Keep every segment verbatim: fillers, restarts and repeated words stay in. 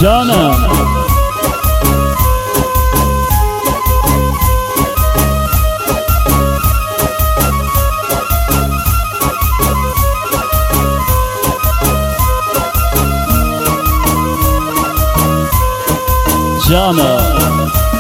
جانم جانم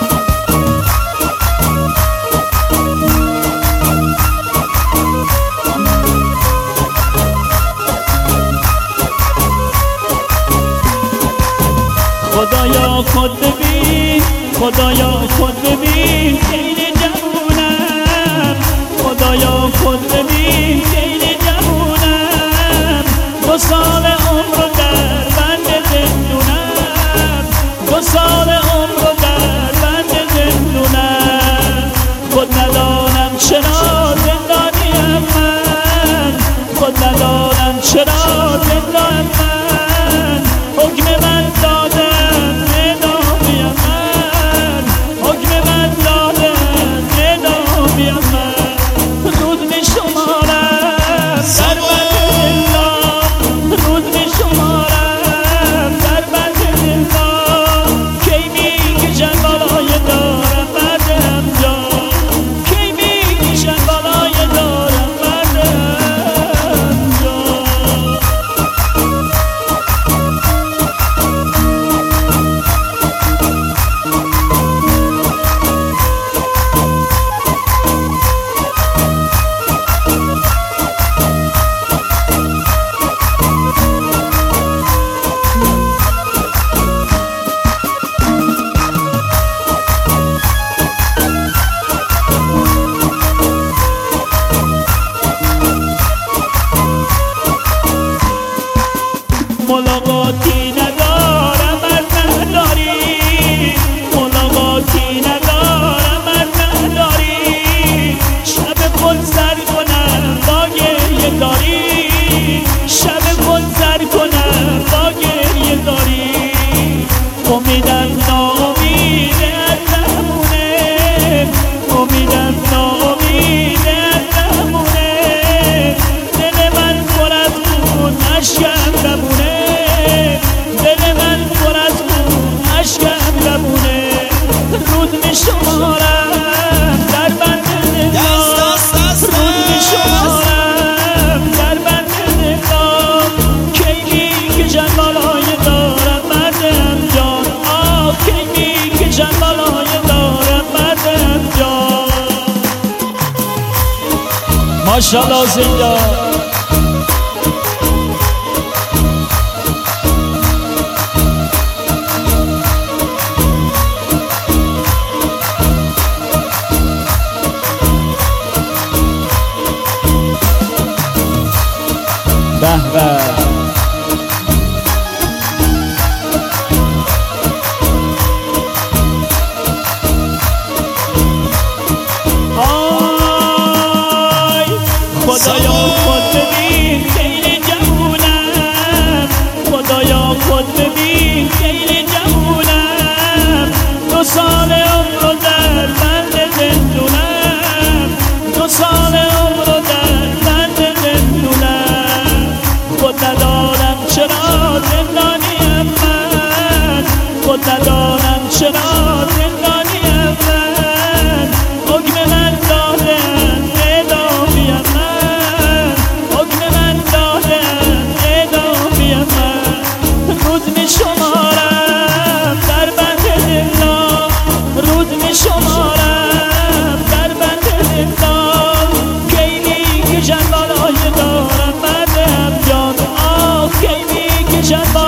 خدایا خود ببین خدایا خود ببین خیلی جوونم خدایا خود ببین خیلی جوونم دو سال عمر رو در بند زندونم دو سال عمر رو در بند زندونم خود ندانم چرا زندانیم من خود ندانم چرا زندانیم من حکم من داده ملاقاتی ندارم از نداری ملاقاتی ندارم از نداری شب خود سر کنم با گریه داری شب خود سر کنم با گریه داری امیدم ناامیده از نمونه امیدم ناامیده از نمونه دل من پر از خون اشکم نمونه اشکم نمونه رود می شمارم در بند دلم رود می شمارم در بند دلم کی می کشم بالای دارم مردم جان آه کی می کشم بالای دارم مردم جان ماشاءالله زنده به به آی خدایا خود ببین خیلی جوونم خدایا خود ببین خیلی جوونم دو سال عمر رو در بند زندونم دو سال عمر رو در بند زندونم خود ندارم چرا زندانیم من خود ندارم چرا زندانیم من حکم من دادن اعدامیم من حکم من دادن اعدامیم من روز می شمارم در بند دلم روز می شمارم در بند دلم کی می کشم بالای دارم مردم جان آه کی می کشم